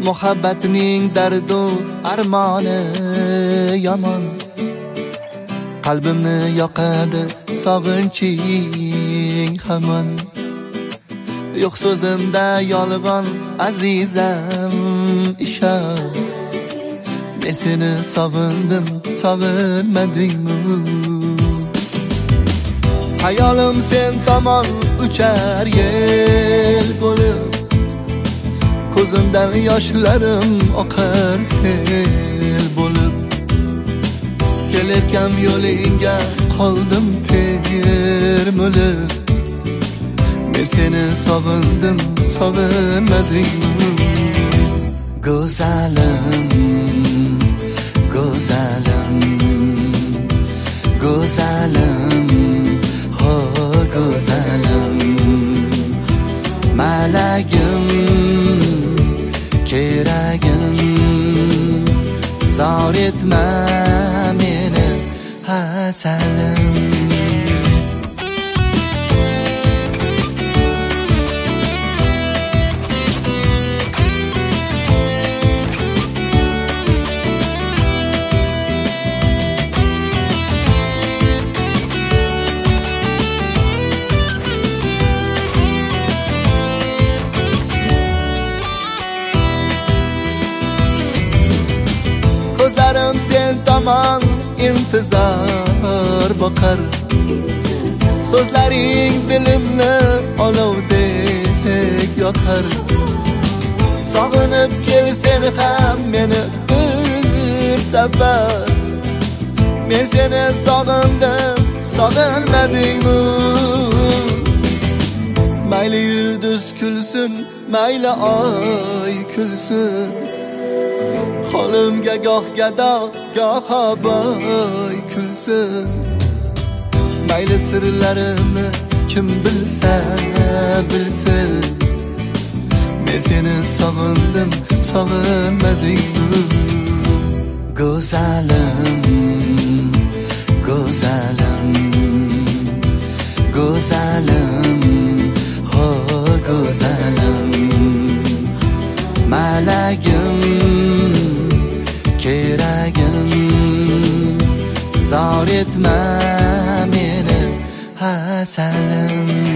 muhabbatning dardu armoni yomon. Qalbimni yoqadi sog'inching hamon. Yo'q so'zimda yolg'on azizam ishon. Men seni sog'indim, sog'inmadingmi? Hayolim sen tomon uchar yel bo'lib, ko'zimdan yoshlarim oqar sel bo'lib. Kelayotgan yo'lingga qoldim termilib. Men seni sog'indim, sog'inmadingmi? Go'zalim, go'zalim, go'zalim, ho go'zalim, malagim, keragim, zor etma meni hasalim. Ko'zlarim sen tomon intizor boqar. So'zlaring dilimni olovdek yoqar. Sog'inib kel sen ham meni bir safar. Men seni sog'indim, sog'inmadingmi? Mayli yulduz kulsin, mayli oy kulsin. Qo'limga goh gado, goh boy kulsin. Mayli sirlarimni kim bilsa bilsin. Men seni sog'indim, sog'inmadingmi? Go'zalim, go'zalim, go'zalim, ho go'zalim, malagim, keragim, zor etma meni hasalim.